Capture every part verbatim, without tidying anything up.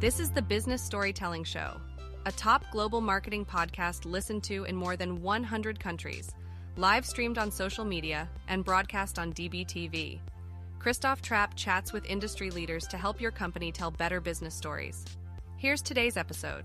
This is the Business Storytelling Show, a top global marketing podcast listened to in more than one hundred countries, live streamed on social media, and broadcast on D B T V. Christoph Trapp chats with industry leaders to help your company tell better business stories. Here's today's episode.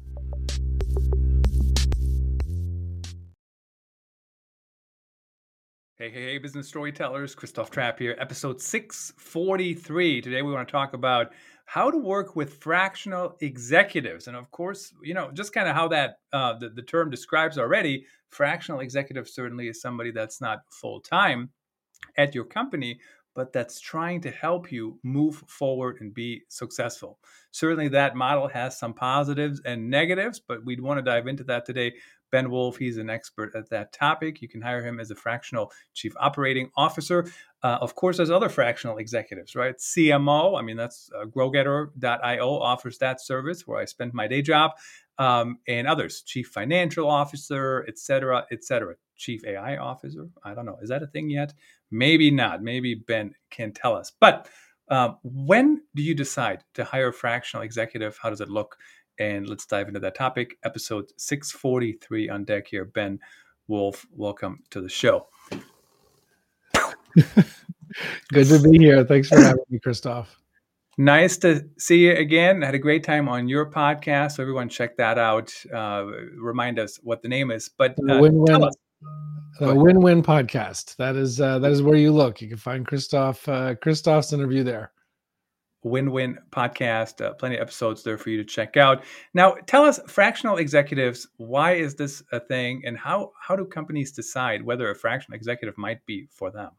Hey, hey, hey, business storytellers, Christoph Trapp here, episode six forty-three. Today we want to talk about how to work with fractional executives. And of course, you know, just kind of how that uh, the, the term describes already, fractional executive certainly is somebody that's not full-time at your company, but that's trying to help you move forward and be successful. Certainly that model has some positives and negatives, but we'd want to dive into that today. Ben Wolf, he's an expert at that topic. You can hire him as a fractional chief operating officer. Uh, of course, there's other fractional executives, right? C M O, I mean, that's uh, GrowGetter dot io offers that service where I spend my day job, um, and others, chief financial officer, et cetera, et cetera. Chief A I officer, I don't know. Is that a thing yet? Maybe not. Maybe Ben can tell us. But uh, when do you decide to hire a fractional executive? How does it look? And let's dive into that topic. Episode six forty-three on deck here. Ben Wolf, welcome to the show. Good to be here. Thanks for having me, Christoph. Nice to see you again. I had a great time on your podcast. So everyone check that out. Uh, remind us what the name is. But uh, win-win, tell us. the win-win podcast. That is uh, that is where you look. You can find Christoph uh, Christoph's interview there. Win-win podcast, uh, plenty of episodes there for you to check out. Now, tell us, fractional executives, why is this a thing, and how how do companies decide whether a fractional executive might be for them?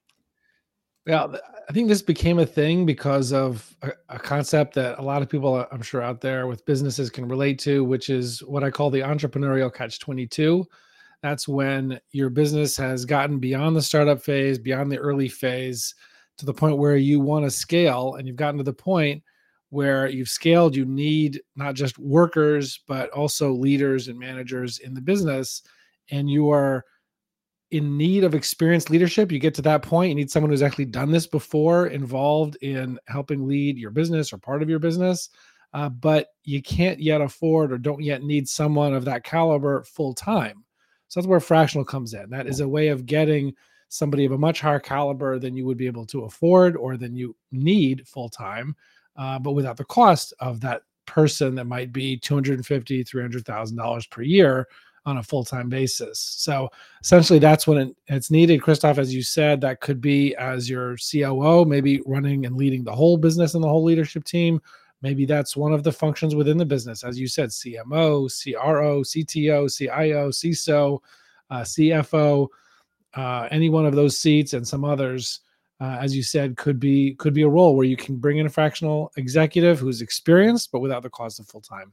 Yeah, I think this became a thing because of a, a concept that a lot of people, I'm sure, out there with businesses can relate to, which is what I call the entrepreneurial catch twenty-two. That's when your business has gotten beyond the startup phase, beyond the early phase, to the point where you want to scale, and you've gotten to the point where you've scaled. You need not just workers, but also leaders and managers in the business, and you are in need of experienced leadership. You get to that point, you need someone who's actually done this before, involved in helping lead your business or part of your business, uh, but you can't yet afford or don't yet need someone of that caliber full time. So that's where fractional comes in. That is a way of getting somebody of a much higher caliber than you would be able to afford or than you need full time, uh, but without the cost of that person that might be two hundred fifty thousand dollars, three hundred thousand dollars per year on a full-time basis. So essentially that's when it, it's needed. Christoph, as you said, that could be as your C O O, maybe running and leading the whole business and the whole leadership team. Maybe that's one of the functions within the business. As you said, C M O, C R O, C T O, C I O, C I S O, uh, C F O, uh, any one of those seats and some others, uh, as you said, could be could be a role where you can bring in a fractional executive who's experienced, but without the cost of full-time.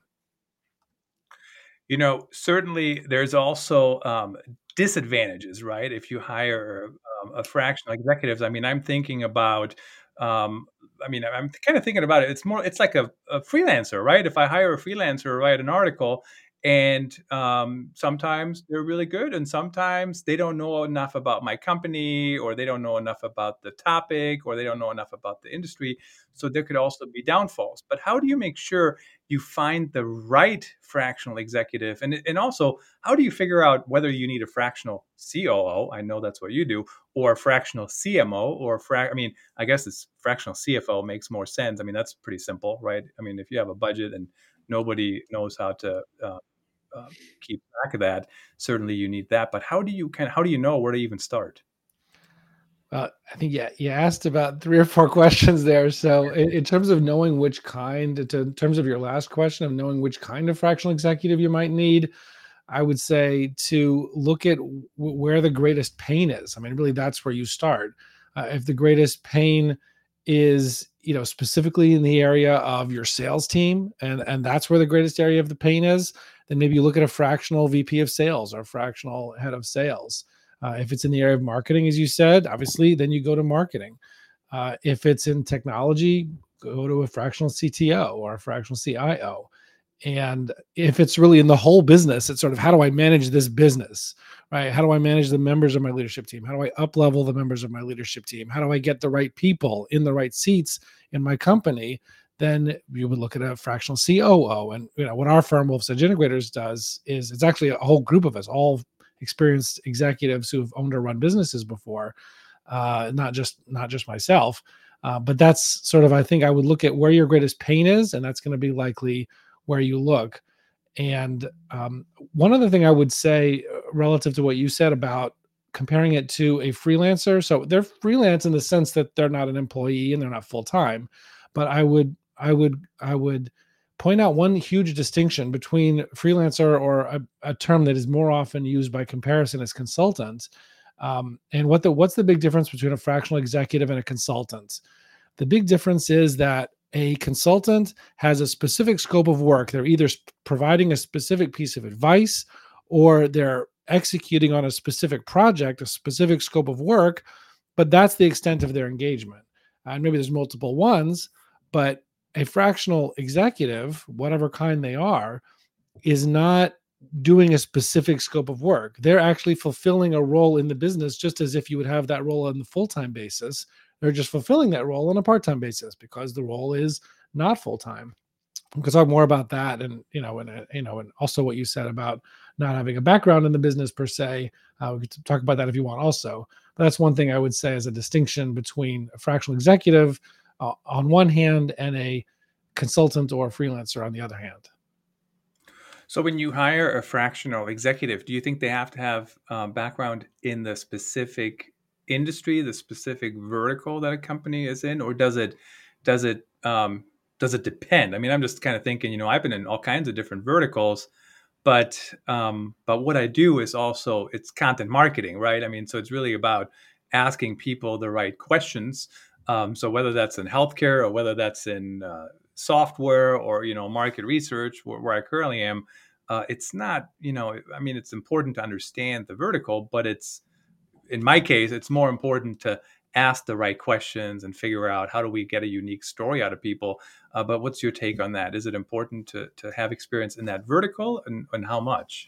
You know, certainly there's also um, disadvantages, right? If you hire um, a fractional executives, I mean, I'm thinking about, um, I mean, I'm kind of thinking about it. It's more, it's like a, a freelancer, right? If I hire a freelancer to write an article, and um, sometimes they're really good, and sometimes they don't know enough about my company, or they don't know enough about the topic, or they don't know enough about the industry. So there could also be downfalls. But how do you make sure you find the right fractional executive? And, and also, how do you figure out whether you need a fractional C O O? I know that's what you do, or a fractional C M O, or fra- I mean, I guess this fractional C F O makes more sense. I mean, that's pretty simple, right? I mean, if you have a budget and nobody knows how to uh, uh, keep track of that, certainly you need that. But how do you kind of, how do you know where to even start? Uh, I think yeah, you asked about three or four questions there. So in, in terms of knowing which kind, to, in terms of your last question of knowing which kind of fractional executive you might need, I would say to look at w- where the greatest pain is. I mean, really, that's where you start. Uh, if the greatest pain is, you know, specifically in the area of your sales team, and and that's where the greatest area of the pain is, then maybe you look at a fractional V P of sales or fractional head of sales. Uh, if it's in the area of marketing, as you said, obviously, then you go to marketing. Uh, if it's in technology, go to a fractional C T O or a fractional C I O. And if it's really in the whole business, it's sort of, how do I manage this business, right? How do I manage the members of my leadership team? How do I up level the members of my leadership team? How do I get the right people in the right seats in my company? then you would look at a fractional C O O. And you know what our firm, Wolf's Edge Integrators, does is it's actually a whole group of us, all experienced executives who've owned or run businesses before, uh, not just not just myself. Uh, but that's sort of, I think I would look at where your greatest pain is, and that's going to be likely where you look. And um, one other thing I would say relative to what you said about comparing it to a freelancer. So they're freelance in the sense that they're not an employee and they're not full time. But I would, I would, I would point out one huge distinction between freelancer, or a, a term that is more often used by comparison as consultant. Um, and what the what's the big difference between a fractional executive and a consultant? The big difference is that a consultant has a specific scope of work. They're either providing a specific piece of advice, or they're executing on a specific project, a specific scope of work, but that's the extent of their engagement. And maybe there's multiple ones, but a fractional executive, whatever kind they are, is not doing a specific scope of work. They're actually fulfilling a role in the business, just as if you would have that role on the full-time basis. They're just fulfilling that role on a part-time basis because the role is not full-time. We could talk more about that, and you know, and you know, and also what you said about not having a background in the business per se. Uh, we could talk about that if you want, also. But that's one thing I would say as a distinction between a fractional executive uh, on one hand and a consultant or a freelancer on the other hand. So when you hire a fractional executive, do you think they have to have um, background in the specific industry, the specific vertical that a company is in, or does it does it um, does it depend? I mean, I'm just kind of thinking, you know, I've been in all kinds of different verticals, but um, but what I do is also it's content marketing, right? I mean, so it's really about asking people the right questions. Um, so whether that's in healthcare or whether that's in uh, software or, you know, market research where, where I currently am, uh, it's not, you know, I mean, it's important to understand the vertical, but it's, in my case, it's more important to ask the right questions and figure out how do we get a unique story out of people. Uh, but what's your take on that? Is it important to to have experience in that vertical, and, and how much?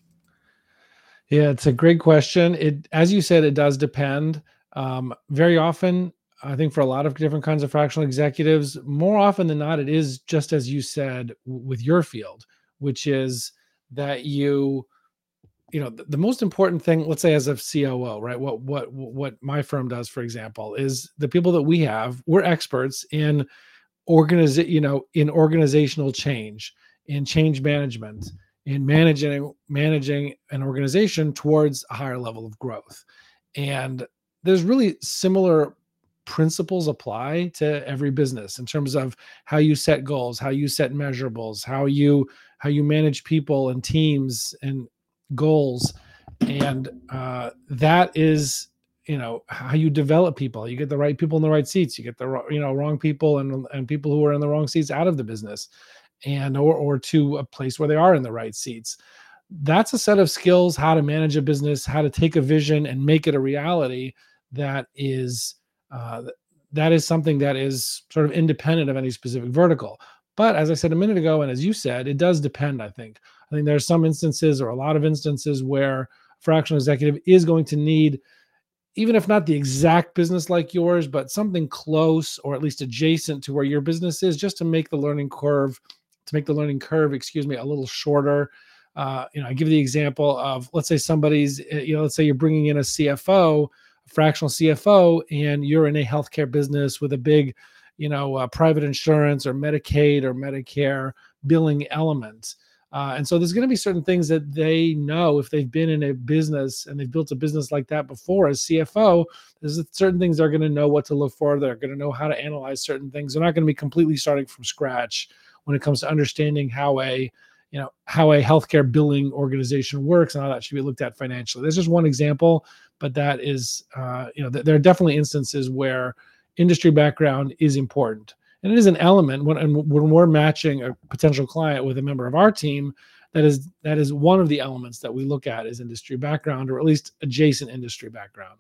Yeah, it's a great question. It, as you said, it does depend. Um, very often, I think for a lot of different kinds of fractional executives, more often than not, it is just as you said w- with your field, which is that you, you know, the, the most important thing, let's say as a C O O, right? What what what my firm does, for example, is the people that we have, we're experts in organize, you know, in organizational change, in change management, in managing managing an organization towards a higher level of growth. And there's really similar principles apply to every business in terms of how you set goals, how you set measurables, how you how you manage people and teams and goals. And uh, that is, you know, how you develop people. You get the right people in the right seats. You get the you know wrong people and and people who are in the wrong seats out of the business, and or or to a place where they are in the right seats. That's a set of skills, how to manage a business, how to take a vision and make it a reality. That is uh, that is something that is sort of independent of any specific vertical. But as I said a minute ago, and as you said, it does depend. I think I think there are some instances, or a lot of instances, where a fractional executive is going to need, even if not the exact business like yours, but something close or at least adjacent to where your business is, just to make the learning curve, to make the learning curve, excuse me, a little shorter. Uh, you know, I give the example of, let's say somebody's, you know, let's say you're bringing in a C F O, a fractional C F O, and you're in a healthcare business with a big, you know, uh, private insurance or Medicaid or Medicare billing element. Uh, and so there's going to be certain things that they know if they've been in a business and they've built a business like that before as C F O. There's certain things they're going to know what to look for. They're going to know how to analyze certain things. They're not going to be completely starting from scratch when it comes to understanding how a, you know, how a healthcare billing organization works and how that should be looked at financially. There's just one example, but that is, uh, you know, th- there are definitely instances where industry background is important. And it is an element when, and when we're matching a potential client with a member of our team, that is that is one of the elements that we look at is industry background, or at least adjacent industry background.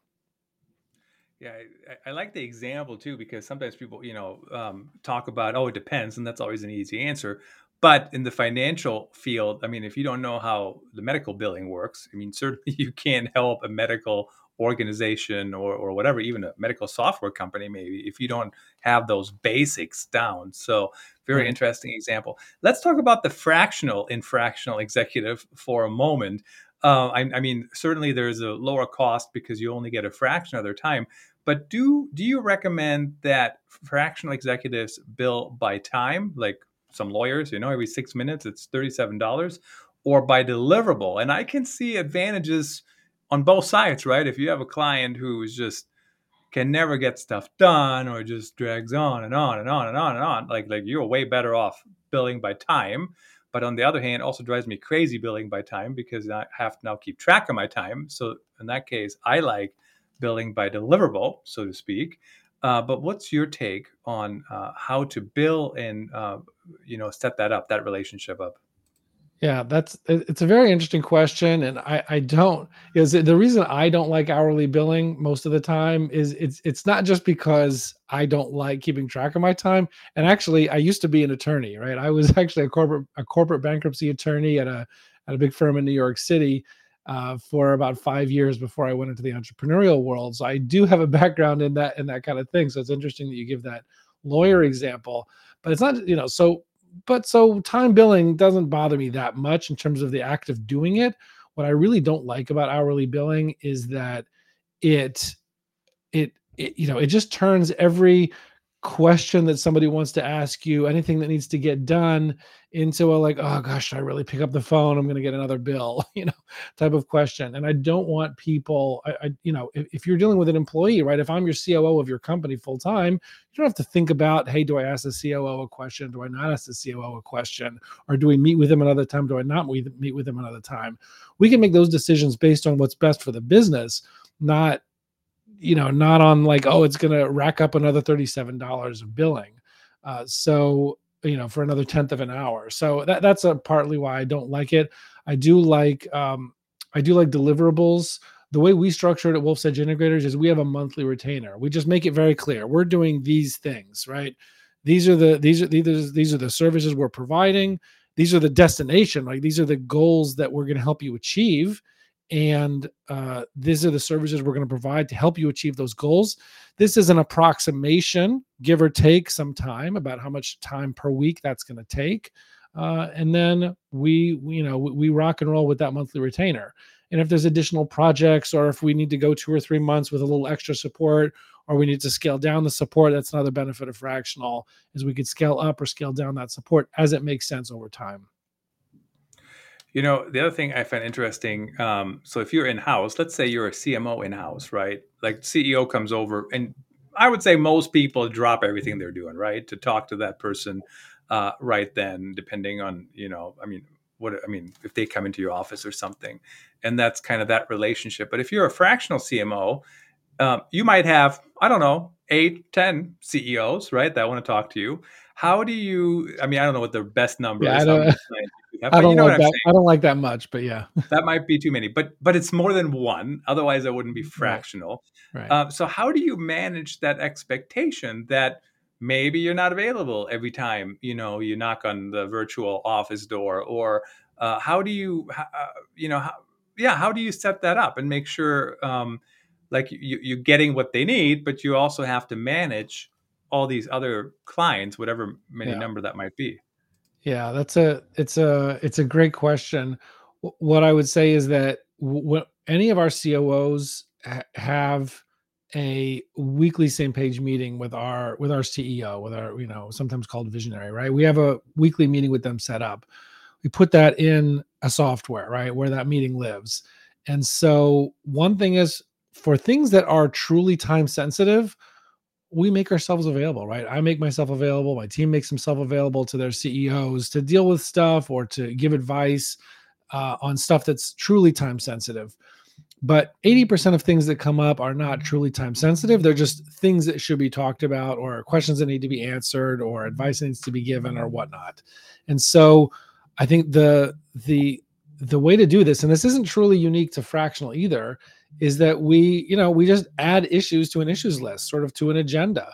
Yeah, I, I like the example too, because sometimes people, you know, um, talk about, oh, it depends, and that's always an easy answer. But in the financial field, I mean, if you don't know how the medical billing works, I mean, certainly you can't help a medical organization or, or whatever, even a medical software company, maybe, if you don't have those basics down. So very Right. interesting example. Let's talk about the fractional infractional executive for a moment. Uh, I, I mean, certainly there's a lower cost because you only get a fraction of their time. But do do you recommend that fractional executives bill by time, like some lawyers, you know, every six minutes it's thirty-seven dollars, or by deliverable? And I can see advantages on both sides, right? If you have a client who's just can never get stuff done or just drags on and on and on and on and on, like like you're way better off billing by time. But on the other hand, it also drives me crazy billing by time because I have to now keep track of my time. So in that case, I like billing by deliverable, so to speak. Uh, but what's your take on uh, how to bill and uh, you know set that up, that relationship up? Yeah, that's it- it's a very interesting question, and I I don't is it, the reason I don't like hourly billing most of the time is it's it's not just because I don't like keeping track of my time. And actually, I used to be an attorney, right? I was actually a corporate a corporate bankruptcy attorney at a at a big firm in New York City uh, for about five years before I went into the entrepreneurial world. So I do have a background in that in that kind of thing. So it's interesting that you give that lawyer example, but it's not you know so but so time billing doesn't bother me that much in terms of the act of doing it. What I really don't like about hourly billing is that it it, it you know it just turns every question that somebody wants to ask you, anything that needs to get done, into a like, oh gosh, should I really pick up the phone? I'm going to get another bill, you know, type of question. And I don't want people, I, I you know, if, if you're dealing with an employee, right? If I'm your C O O of your company full time, you don't have to think about, hey, do I ask the C O O a question? Do I not ask the C O O a question? Or do we meet with them another time? Do I not meet meet with them another time? We can make those decisions based on what's best for the business, not you know, not on like, oh, it's going to rack up another thirty-seven dollars of billing. Uh, so, you know, for another tenth of an hour. So that, that's a partly why I don't like it. I do like, um, I do like deliverables. The way we structure it at Wolf's Edge Integrators is we have a monthly retainer. We just make it very clear. We're doing these things, right? These are the, these are, these are, these are the services we're providing. These are the destination, like these are the goals that we're going to help you achieve. And uh, these are the services we're going to provide to help you achieve those goals. This is an approximation, give or take some time, about how much time per week that's going to take. Uh, and then we, we, you know, we, we rock and roll with that monthly retainer. And if there's additional projects, or if we need to go two or three months with a little extra support, or we need to scale down the support, that's another benefit of fractional, is we could scale up or scale down that support as it makes sense over time. You know, the other thing I find interesting, um, so if you're in-house, let's say you're a C M O in-house, right? Like C E O comes over, and I would say most people drop everything they're doing, right? To talk to that person uh, right then, depending on, you know, I mean, what, I mean, if they come into your office or something, and that's kind of that relationship. But if you're a fractional C M O, um, you might have, I don't know, eight, ten C E Os, right? That want to talk to you. How do you, I mean, I don't know what the best number Yeah, is. I don't, Have, I don't you know like what I'm that. saying? I don't like that much, but yeah. That might be too many, but but it's more than one. Otherwise, it wouldn't be fractional. Right. Right. Uh, so how do you manage that expectation that maybe you're not available every time you know you knock on the virtual office door, or uh, how do you uh, you know how, yeah how do you set that up and make sure um, like you, you're getting what they need, but you also have to manage all these other clients, whatever many Yeah. number that might be. Yeah, that's a it's a it's a great question. Wh- What I would say is that w- any of our C O Os ha- have a weekly same page meeting with our with our C E O, with our you know sometimes called visionary, right? We have a weekly meeting with them set up. We put that in a software, right, where that meeting lives. And so one thing is, for things that are truly time sensitive, we make ourselves available, right? I make myself available. My team makes themselves available to their C E Os to deal with stuff or to give advice uh, on stuff that's truly time sensitive. But eighty percent of things that come up are not truly time sensitive. They're just things that should be talked about, or questions that need to be answered, or advice that needs to be given, or whatnot. And so I think the the the way to do this, and this isn't truly unique to fractional either, is that we, you know, we just add issues to an issues list, sort of to an agenda.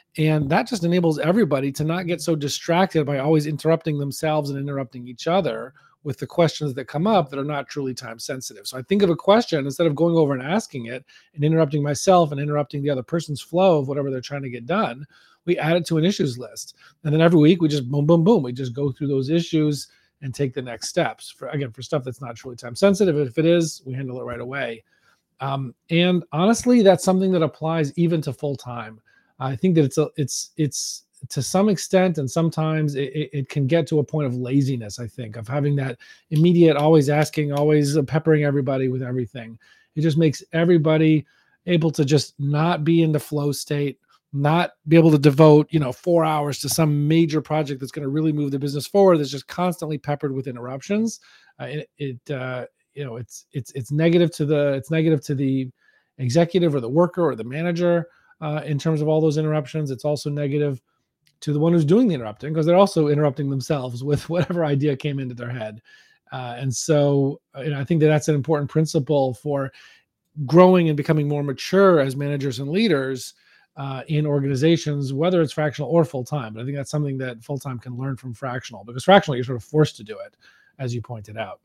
And that just enables everybody to not get so distracted by always interrupting themselves and interrupting each other with the questions that come up that are not truly time sensitive. So I think of a question, instead of going over and asking it and interrupting myself and interrupting the other person's flow of whatever they're trying to get done, we add it to an issues list. And then every week we just boom, boom, boom. We just go through those issues and take the next steps for, again, for stuff that's not truly time sensitive. If it is, we handle it right away. Um, and honestly, that's something that applies even to full time. I think that it's a, it's, it's to some extent, and sometimes it, it can get to a point of laziness, I think, of having that immediate, always asking, always peppering everybody with everything. It just makes everybody able to just not be in the flow state, not be able to devote, you know, four hours to some major project that's going to really move the business forward. That's just constantly peppered with interruptions. Uh, it, it uh, you know, it's, it's, it's negative to the, it's negative to the executive or the worker or the manager. Uh, in terms of all those interruptions, it's also negative to the one who's doing the interrupting, because they're also interrupting themselves with whatever idea came into their head. Uh, and so you know, I think that that's an important principle for growing and becoming more mature as managers and leaders uh, in organizations, whether it's fractional or full-time. But I think that's something that full-time can learn from fractional, because fractional, you're sort of forced to do it, as you pointed out.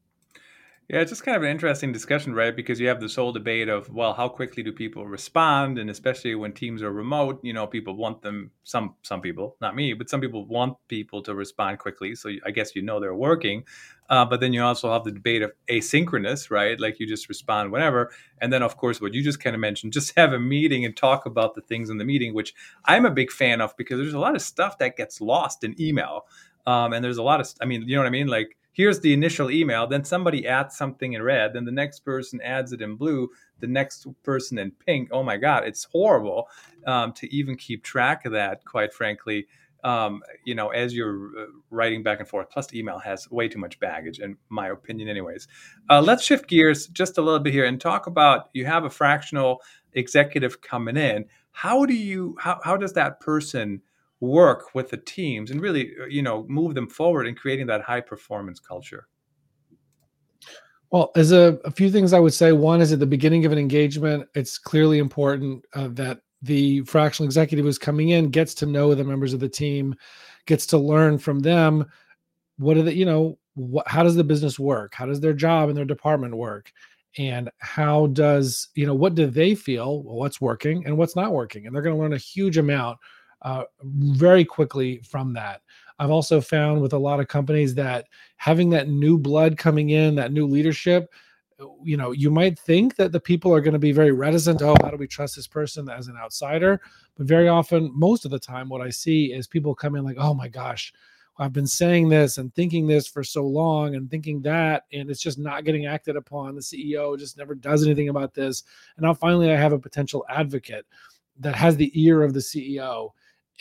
Yeah, it's just kind of an interesting discussion, right? Because you have this whole debate of, well, how quickly do people respond? And especially when teams are remote, you know, people want them, some some people, not me, but some people want people to respond quickly. So I guess you know they're working. Uh, but then you also have the debate of asynchronous, right? Like you just respond whenever. And then, of course, what you just kind of mentioned, just have a meeting and talk about the things in the meeting, which I'm a big fan of, because there's a lot of stuff that gets lost in email. Um, and there's a lot of, I mean, you know what I mean? Like, here's the initial email, then somebody adds something in red, then the next person adds it in blue, the next person in pink. Oh my God, it's horrible um, to even keep track of that, quite frankly, um, you know, as you're writing back and forth. Plus, the email has way too much baggage, in my opinion anyways. Uh, let's shift gears just a little bit here and talk about, you have a fractional executive coming in. How do you, how, how does that person work with the teams and really, you know, move them forward in creating that high performance culture? Well, as a, a few things I would say. One is, at the beginning of an engagement, it's clearly important uh, that the fractional executive who's coming in gets to know the members of the team, gets to learn from them. What are the, you know, what, how does the business work? How does their job and their department work? And how does, you know, what do they feel, well, what's working and what's not working? And they're going to learn a huge amount uh, very quickly from that. I've also found with a lot of companies that having that new blood coming in, that new leadership, you know, you might think that the people are going to be very reticent. Oh, how do we trust this person as an outsider? But very often, most of the time, what I see is people come in like, oh my gosh, I've been saying this and thinking this for so long and thinking that, and it's just not getting acted upon. The C E O just never does anything about this. And now finally I have a potential advocate that has the ear of the C E O.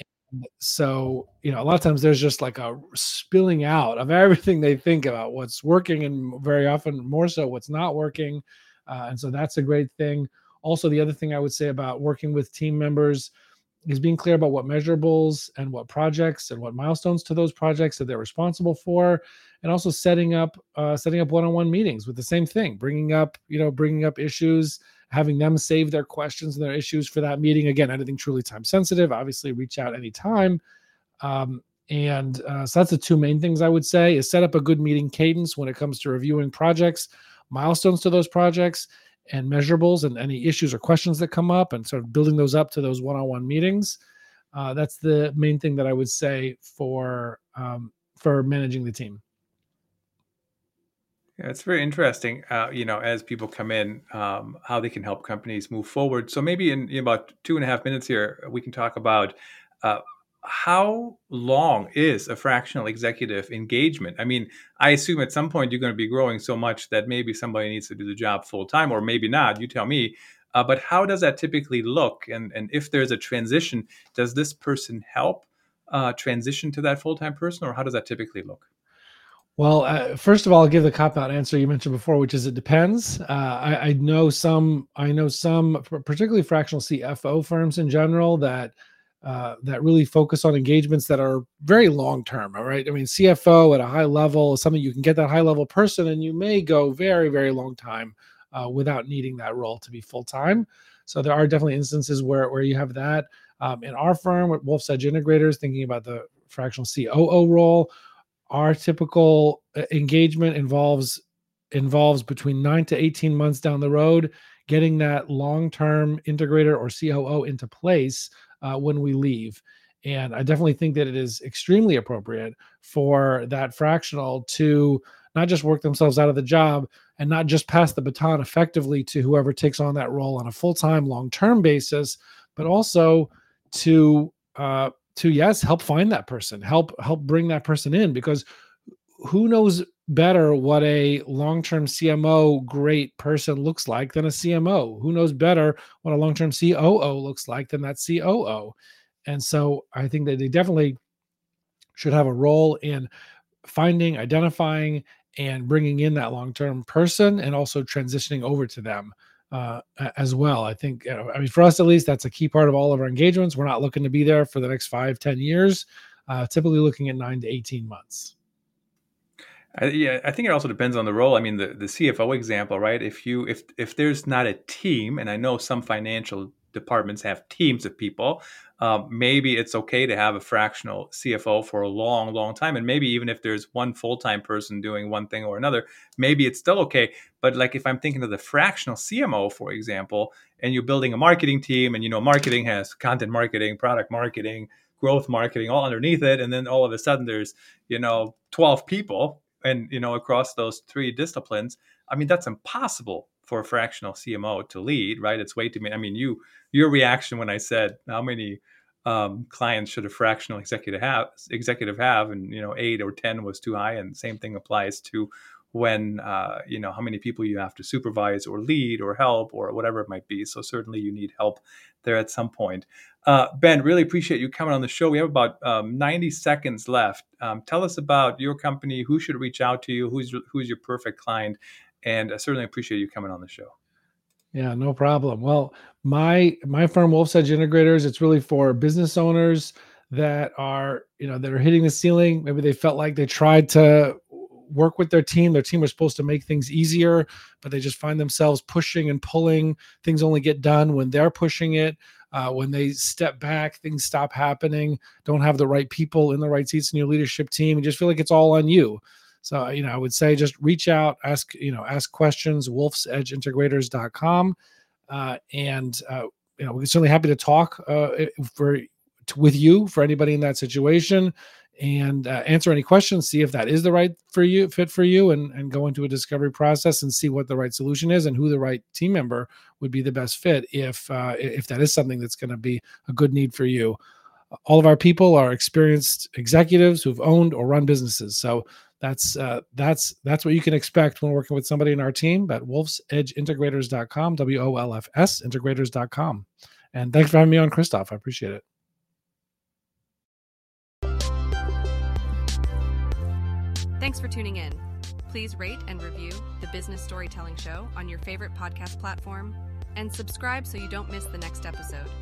So, you know, a lot of times there's just like a spilling out of everything they think about what's working, and very often more so what's not working. Uh, and so that's a great thing. Also, the other thing I would say about working with team members is being clear about what measurables and what projects and what milestones to those projects that they're responsible for, and also setting up uh, setting up one-on-one meetings with the same thing, bringing up, you know, bringing up issues, having them save their questions and their issues for that meeting. Again, anything truly time sensitive, obviously reach out anytime. Um, and uh, so that's the two main things I would say, is set up a good meeting cadence when it comes to reviewing projects, milestones to those projects, and measurables, and any issues or questions that come up, and sort of building those up to those one-on-one meetings. Uh, that's the main thing that I would say for um, for managing the team. Yeah, it's very interesting, uh, you know, as people come in, um, how they can help companies move forward. So maybe in, in about two and a half minutes here, we can talk about uh, how long is a fractional executive engagement? I mean, I assume at some point you're going to be growing so much that maybe somebody needs to do the job full time, or maybe not. You tell me. Uh, but how does that typically look? And and if there's a transition, does this person help uh, transition to that full time person, or how does that typically look? Well, uh, first of all, I'll give the cop-out answer you mentioned before, which is it depends. Uh, I, I know some, I know some, particularly fractional C F O firms in general, that uh, that really focus on engagements that are very long-term. All right, I mean, C F O at a high level is something you can get that high-level person, and you may go very, very long time uh, without needing that role to be full-time. So there are definitely instances where where you have that. Um, in our firm, with Wolf's Edge Integrators, thinking about the fractional C O O role, our typical engagement involves involves between nine to eighteen months down the road, getting that long-term integrator or C O O into place uh, when we leave. And I definitely think that it is extremely appropriate for that fractional to not just work themselves out of the job and not just pass the baton effectively to whoever takes on that role on a full-time, long-term basis, but also to, uh, to yes, help find that person, help help bring that person in, because who knows better what a long-term C M O great person looks like than a C M O? Who knows better what a long-term C O O looks like than that C O O? And so I think that they definitely should have a role in finding, identifying, and bringing in that long-term person, and also transitioning over to them uh, as well. I think, you know, I mean, for us at least, that's a key part of all of our engagements. We're not looking to be there for the next five, ten years, uh, typically looking at nine to eighteen months. I, yeah, I think it also depends on the role. I mean, the, the C F O example, right? If you if if there's not a team, and I know some financial departments have teams of people, um, maybe it's okay to have a fractional C F O for a long, long time. And maybe even if there's one full-time person doing one thing or another, maybe it's still okay. But like if I'm thinking of the fractional C M O, for example, and you're building a marketing team, and you know, marketing has content marketing, product marketing, growth marketing all underneath it, and then all of a sudden there's, you know, twelve people, and you know, across those three disciplines. I mean, that's impossible for a fractional C M O to lead, right? It's way too many. I mean, you your reaction when I said how many um, clients should a fractional executive have, executive have, and you know, eight or ten was too high, and same thing applies to when uh, you know, how many people you have to supervise or lead or help or whatever it might be. So certainly you need help there at some point. Uh, Ben, really appreciate you coming on the show. We have about um, ninety seconds left. Um, tell us about your company, who should reach out to you, who's who's your perfect client, and I certainly appreciate you coming on the show. Yeah, no problem. Well, my my firm, Wolf's Edge Integrators, it's really for business owners that are, you know, that are hitting the ceiling. Maybe they felt like they tried to work with their team. Their team was supposed to make things easier, but they just find themselves pushing and pulling. Things only get done when they're pushing it. Uh, when they step back, things stop happening. Don't have the right people in the right seats in your leadership team. You just feel like it's all on you. So, you know, I would say just reach out, ask, you know, ask questions, wolfs edge integrators dot com. Uh, and, uh, you know, we're certainly happy to talk uh, for with you, for anybody in that situation, and uh, answer any questions, see if that is the right for you, fit for you, and, and go into a discovery process and see what the right solution is and who the right team member would be the best fit if, uh, if that is something that's going to be a good need for you. All of our people are experienced executives who've owned or run businesses. So that's uh, that's that's what you can expect when working with somebody in our team at wolfs edge integrators dot com, W O L F S integrators dot com. And thanks for having me on, Christoph. I appreciate it. Thanks for tuning in. Please rate and review the Business Storytelling Show on your favorite podcast platform, and subscribe so you don't miss the next episode.